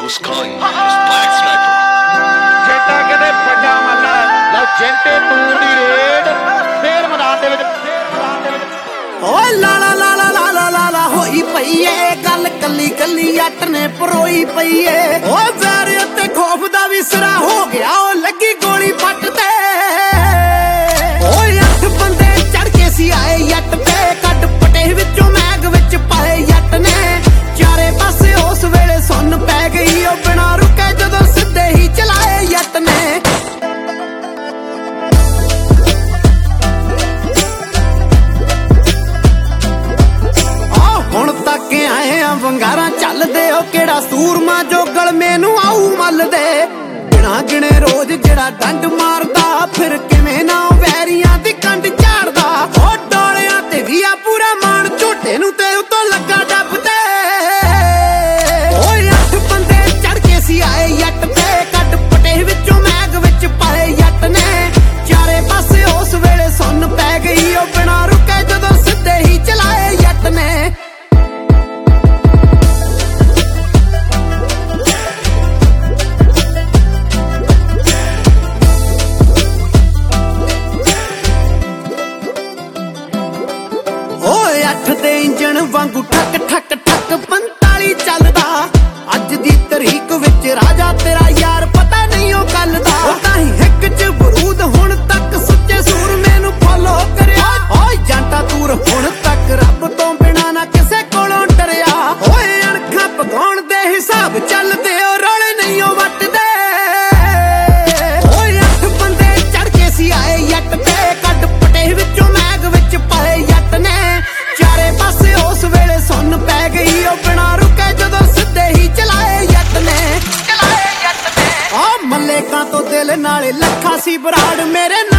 Who's calling? Who's Black Sniper? ਜੇਟਾ ਕਿਤੇ ਵੱਡਾ ਮੱਲਾ ਲਓ ਜੈਂਟੇ ਤੂੰ ਦੀ ਰੇਡ ਫੇਰ ਮੈਦਾਨ ਦੇ ਵਿੱਚ ਓਏ ਲਾਲਾ ਲਾਲਾ ਲਾਲਾ ਲਾਲਾ ਹੋਈ ਪਈ ਏ ਗੱਲ ਕੱਲੀ ਕੱਲੀ ਜੱਟ ਨੇ ਪਰੋਈ ਪਈ ਏ ਓਏ ਵੈਰ ਉੱਤੇ ਖੌਫ ਦਾ ਵੀ ਸਿਰਾ ਹੋ ਗਿਆ ਓ ਲੱਗੀ ਗੋਲੀ ਪੱਟ ਤੇ ਓਏ 8 ਬੰਦੇ ਚੜ ਕੇ ਸੀ ਆਏ ਜੱਟ ਤੇ ਕੱਢ ਪਟੇ ਵਿੱਚੋਂ ਮੈਗ ਵਿੱਚ ਪਾਏ ਜੱਟ ਨੇ ਚਾਰੇ ਪਾਸੇ ਉਸ ਵੇਲੇ ਸੁੰਨ ਪੈ ਗਈ ਓ ਬਿਨਾਂ ਰੁਕੇ ਜਦੋਂ ਸਿੱਧੇ ਹੀ ਚਲਾਏ ਜੱਟ ਨੇ ਹੁਣ ਤੱਕ ਆਏ ਆ ਵੰਗਾਰਾਂ ਚੱਲਦੇ ਓ ਕਿਹੜਾ ਸੂਰਮਾ ਜੋ ਗਲਮੇ ਨੂੰ ਆਊ ਮੱਲਦੇ ਬਿਨਾਂ ਗਿਣੇ ਰੋਜ਼ ਜਿਹੜਾ ਡੰਡ ਮਾਰਦਾ ਫਿਰ ਕਿਵੇਂ ਨਾ ਵੈਰੀਆਂ ਦੀ ਕੰਡ ਝਾੜਦਾ ਓ ਡੋਲਿਆਂ ਤੇ ਵੀ ਆ ਪੂਰਾ ਮਾਣ ਝੋਟੇ ਨੂੰ ਤੇ ਉਤੋਂ ਲੱਗਾ ਡੱਬ ਤੇ ਓਏ 8 ਬੰਦੇ ਚੜ ਕੇ ਸੀ ਆਏ ਜੱਟ ਤੇ ਕੱਢ ਪਟੇ ਵਿੱਚੋਂ ਮੈਗ ਵਿੱਚ ਪਾਏ ਜੱਟ ਨੇ ਚਾਰੇ ਪਾਸੇ ਉਸ ਵੇਲੇ ਸੁੰਨ ਪੈ ਗਈ ਓ ਬਿਨਾਂ ਰੁਕੇ ਜਦੋਂ ਸਿੱਧੇ ਹੀ ਚਲਾਏ ਜੱਟ ਨੇ ਓਏ 8 ਦੇ ਇੰਜਣ ਵਾਂਗੂ ਠੱਕ ਠੱਕ ਠੱਕ 45 ਚੱਲਦਾ ਅੱਜ ਦੀ ਤਰੀਕ ਵਿੱਚ ਰਾਜਾ ਤੇਰਾ ਯਾਰ ਪਤਾ ਨਹੀਂ ਉਹ ਗੱਲ ਦਾ ਤਾਂ ਹੀ ਹਿੱਕ 'ਚ ਬਰੂਦ ਹੁਣ ਤੱਕ ਸੁੱਚੇ ਸੂਰਮੇ ਨੂੰ ਫੋਲੋ ਕਰਿਆ ਓਏ ਜਾਂਟਾ ਤੂਰ ਹੁਣ ਤੱਕ ਰੱਬ ਤੋਂ ਬਿਨਾ ਨਾ ਕਿਸੇ ਕੋਲੋਂ ਡਰਿਆ ਓਏ ਅਣਖਾਂ ਪਗਾਉਣ ਦੇ ਹਿਸਾਬ ਚੱਲਦੇ ਓ ਰੌਲੇ ਨਹੀਂ ਉਹ ਵੱਟਦੇ ਓਏ 8 ਬੰਦੇ ਚੜ ਕੇ ਸੀ ਆਏ ਜੱਟ ਤੇ ਕੱਢ ਪਟੇ ਵਿੱਚੋਂ ਮੈਗ ਵਿੱਚ ਪਾਏ ਜੱਟ ਨੇ ਚਾਰੇ ਪਾਸੇ ਉਸ ਵੇਲੇ ਸੁੰਨ ਪੈ ਗਈ ਓ ਬਿਨਾਂ ਰੁਕੇ ਜਦੋਂ ਸਿੱਧੇ ਹੀ ਚਲਾਏ ਜੱਟ ਨੇ ਓ ਮੱਲੇਕਾਂ ਤੋਂ ਦਿਲ ਨਾਲੇ ਲੱਖਾ ਸੀ ਬਰਾੜ ਮੇਰੇ